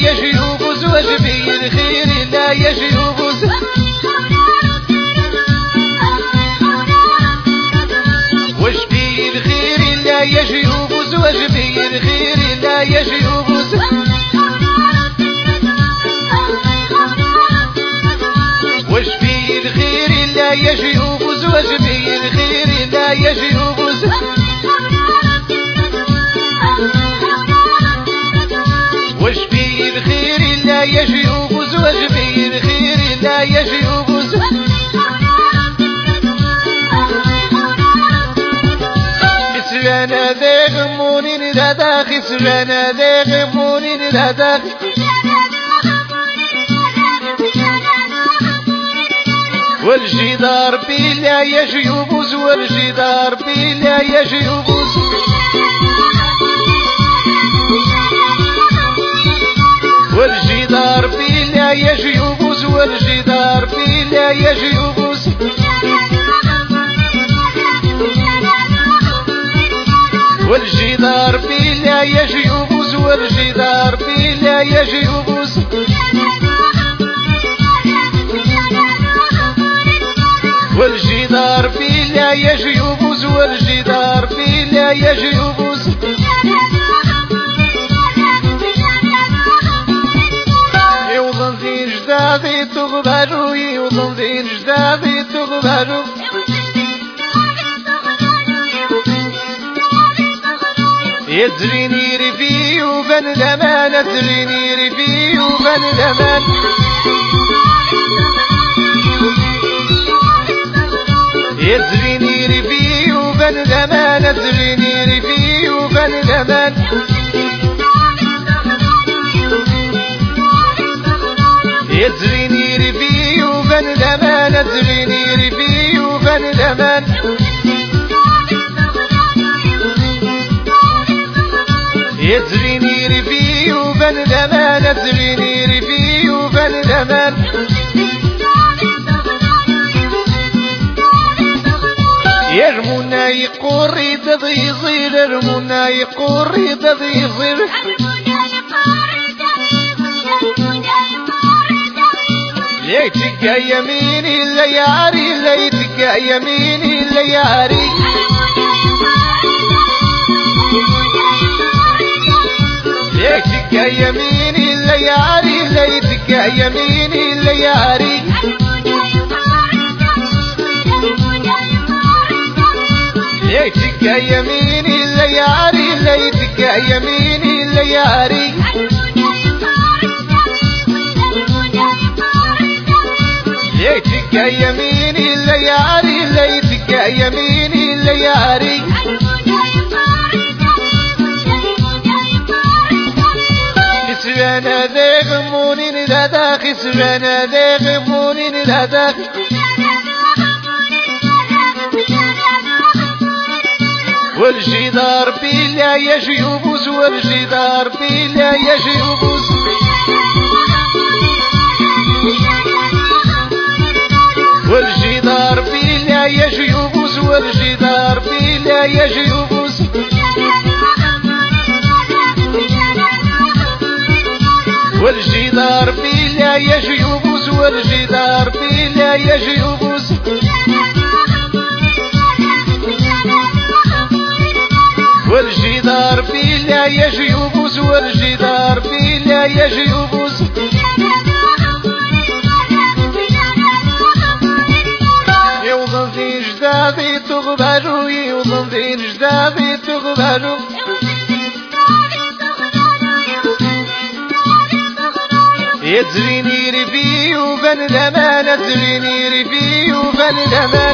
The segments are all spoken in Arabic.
يجيب وجبي الخير لا يجيب وجبي الخير لا يجيب وجبي الخير لا يجيب وجبي الخير لا يجيب وجبي الخير لا يجيب وجبي الخير لا يجيب وجبي الخير لا يجيب خسرنا ذا غموني لذا خسرنا ذا غموني لذا والجدار بلا يجيب والجدار بلا يجيب والجدار بلا يجيب والجدار بلا يجيب والجدار بلا يجيب والجدار بلا يجيب والجدار بلا يجيب والجدار بلا يجيب يوضن ذي جدادي تغبروا يوضن ذي جدادي تغبروا يدريني رفي وبن لمان ادريني رفي وبن لمان يدريني رفي وبن لمان ادريني رفي وبن لمان يدريني رفي وبن لمان ادريني رفي وبن لمان يدريني رفي وبن لمان ادريني رفي وبن لمان يرمونا يقوري دضي يصير يرمونا يقوري دضي يصير ليتك يميني اللياري ليتك يميني اللياري ليتك يميني اللياري ليتك يميني اللياري ليتك يميني اللياري ليتك يميني اللياري ليتك يميني اللياري ليتك يميني اللياري خسرنا ذا غموني لذا خسرنا ذا غموني لذا والجدار بلا يجيب والجدار بلا يجيب والجدار بلا يجيب والجدار بلا يجيب والجدار بلا يجيب والجدار بلا يجيب والجدار بلا يجيب والجدار بلا يجيب يوضن ذي جدادي تغبروا يوضن ذي جدادي تغبروا يدريني رفي وبن لمان ادريني رفي وبن لمان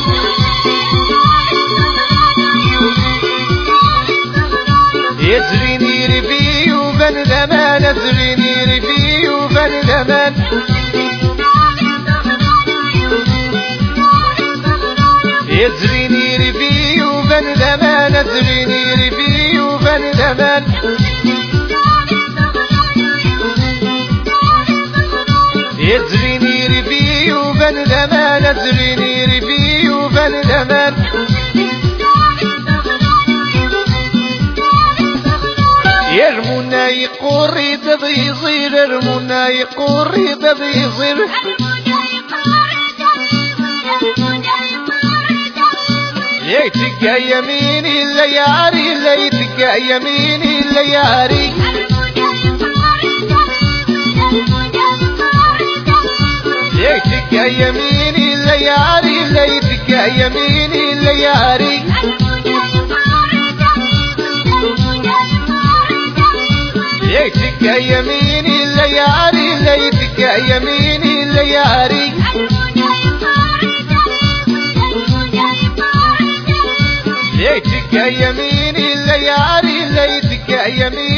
يدريني رفي وبن لمان ادريني رفي وبن لمان يدريني رفي وبن لمان ادريني رفي وبن لمان يدريني رفي وبن لمان ادريني رفي وبن لمان يرمونا يقول يقوري تبي يصير المنى يقوري تبي يصير يتقى يميني اللياري يتقى يميني اللياري يتقى يميني اللياري يتقى يميني اللياري يتقى يميني اللياري يتقى يميني اللياري يتقى يميني اللياري يتقى يميني